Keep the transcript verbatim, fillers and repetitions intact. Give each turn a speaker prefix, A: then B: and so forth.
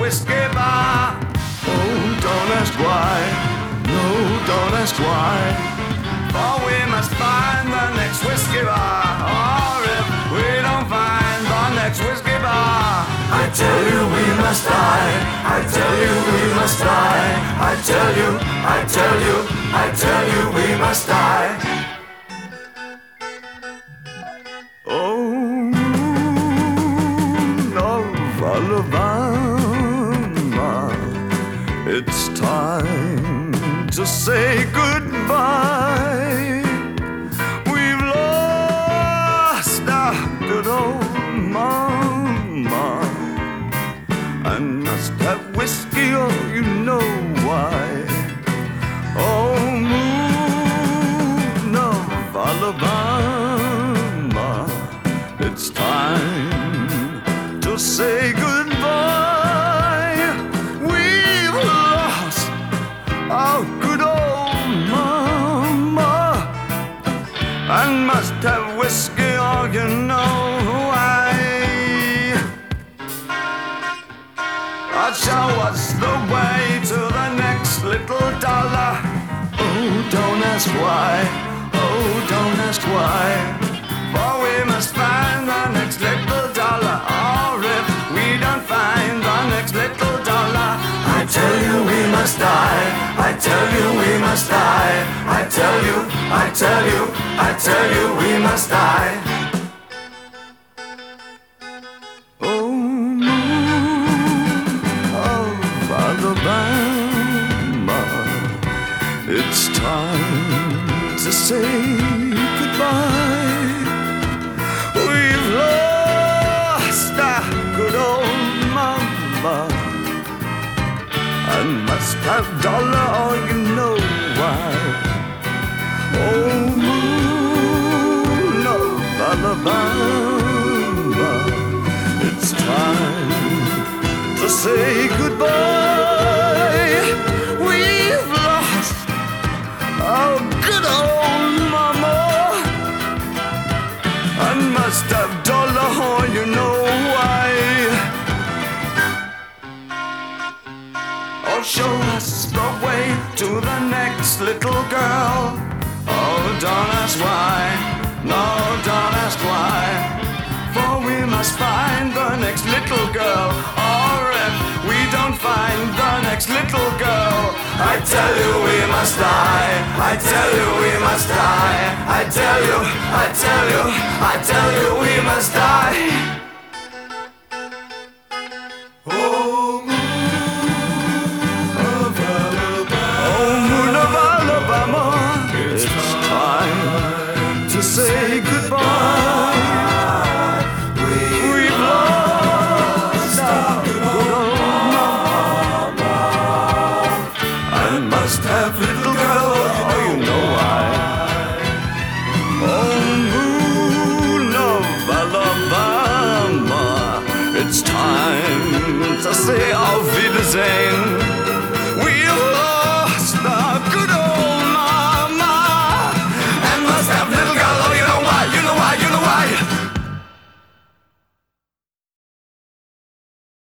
A: whiskey bar. Oh, don't ask why, no, don't ask why. For we must find the next whiskey bar. Or if we don't find the next whiskey bar, I tell you we must die. I tell you we must die. I tell you, I tell you, I tell you we must die. Oh, of Alabama, it's time to say goodbye. We've lost our good old mama, and must have whiskey, oh, you know why. Oh, moon of Alabama, it's time to say goodbye. We've lost our good old mama, and must have whiskey, oh, you know why. I'll show us the way to the next little dollar. Oh, don't ask why, oh, don't ask why. For we must find the next little dollar. Or if we don't find the next little dollar, I tell you we must die. I tell you we must die. I tell you, I tell you, I tell you we must die. Oh, moon of Alabama, it's time to say goodbye. We've lost our good old mama, and must have dollar, oh, you know why. Oh, moon of Alabama, it's time to say goodbye. We've lost our good old mama, and must have dollar, oh, you know why. Oh, show us the way to the next little girl. Oh, don't ask why, no, don't ask why. For we must find the next little girl. Or if we don't find the next little girl, I tell you we must die. I tell you we must die. I tell you, I tell you, I tell you we must die. Oh, moon of Alabama, oh, moon of Alabama, it's time to say goodbye. We've lost our good old mama, and must have little girl, oh, you know why. Oh, moon of Alabama, it's time to say auf Wiedersehen.